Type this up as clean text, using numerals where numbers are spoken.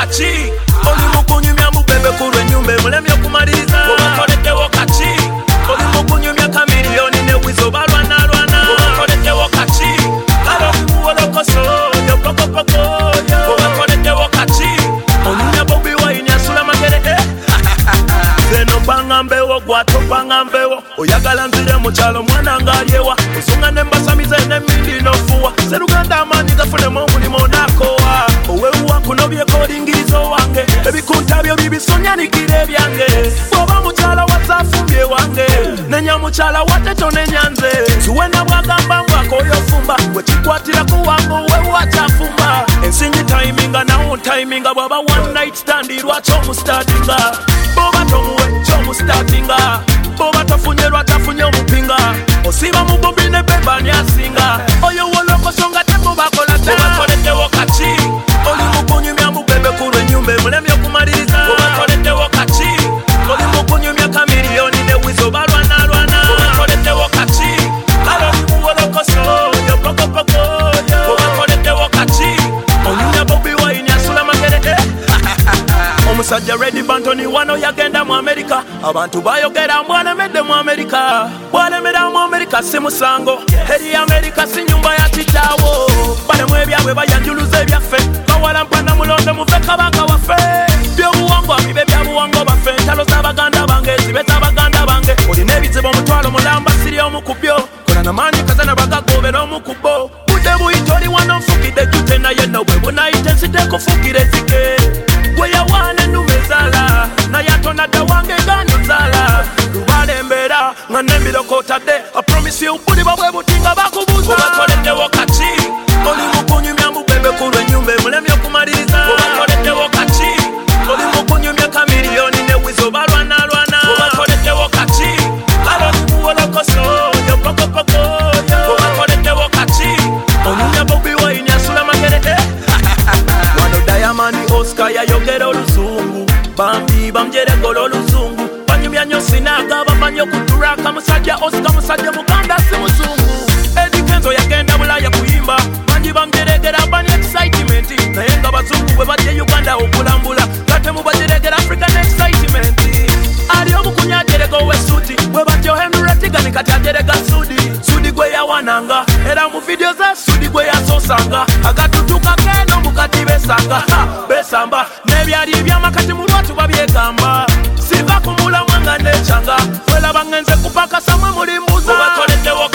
kachi oli mukunyumya mubebe kulwe nyumbe mulemi okumaliriza obakoleddewo kachi oli mukunyumya kamiliyoni nebwizo balwanalwana obakoleddewo kachi kalokimuwolokoso yopokopoko obakoleddewo kachi onyumya Bobi Wine asula magere zeno banga mbewo gwato banga mbewo oyagala nzire mukyalo mwana ngaalyewa osonga nembasamize nemindi nofuwa seruganda amaanyi gafunemu omulimu onakowa owewuwa kuno byekolingirizo wange ebikunta byo bibisonyanikira ebyange bwoba mukyala wazafumbye wange nenya mukyala wateto nenyanze ziwena bwagamba ngwakoyofumba wekikwatira kuwange owewakyafumba ensingi timinga nawo timinga bwaba one night stand lwaki omustatinga boba tomuwe kyomustatinga boba tofunye lwatafunye omupinga osiba mu Bobi ne beba nyasinga oyo wolokosonga temubakola obakoleddewo kachi oli mukunyumya mubebe kulwe nyumbe mulemi okumaliriza obakoleddewo kachi oli mukunyumya kamiliyoni nebwizo balwanalwana obakoleddewo kachi kaloli muwolokoso yopokopoko obakoleddewo kachi onyumya Bobi Wine asula magere omusajja Red Bantoni wano yagenda mu Amerika abantu bayogera mbwalemedde mu Amerika bwalemera mu Amerika si musango eri Amerika si nyumba ya kitaawo balemu ebyabwe bayanjuluza ebyaffe bawalampa na mulondo muve kabaka waffe byobuwangwa bibe byabuwangwa baffe entalo z'abaganda bange zibe z'abaganda bange olina ebizibu omutwalo mulamba siri omukubyo kola namaanyi kazana bagagobera omukubbo budde buyita oli wano nfukidde jute naye nobwe bunayite nsitekufukira ezike gwe yawaana ennume zaala naye atonadde wange ganyo zaala lubalembera nga nembirokotadde I promise you buli babwe butinga bakubuuza obakoleddewo kachi oli mukunyumya mubebe kulwe nyumbe mulemi okumaliriza obakoleddewo kachi oli mukunyumya kamiliyoni nebwizo balwanalwana obakoleddewo kachi kaloli muwolokoso yopokopoko obakoleddewo kachi onyumya Bobi Wine asula magere wano Diamond Oscar yayogera oluzungu bambi bamjeregola oluzungu banyumya nyo sinaga bamanyi okuturaka musajja Oscar musajja muganda si muzungu Eddie Kenzo yagenda Bulaya kuyimba bangi bamjeregera bani excitement naye nga bazungu bwe bajja Uganda okulambula kate mubajeregera African excitement ali omukunyajerega owesuti bwe batyo Henry Tigani kati ajerega Sudi gwe yawananga era mu video za Sudi gwe yasosanga agatutuka keno mukati besamba nebyali byamakati mu lwatu babyegamba siva kumula mwanga necanga welaba ngenze kupaka samwe mulimbuza obakoleddewo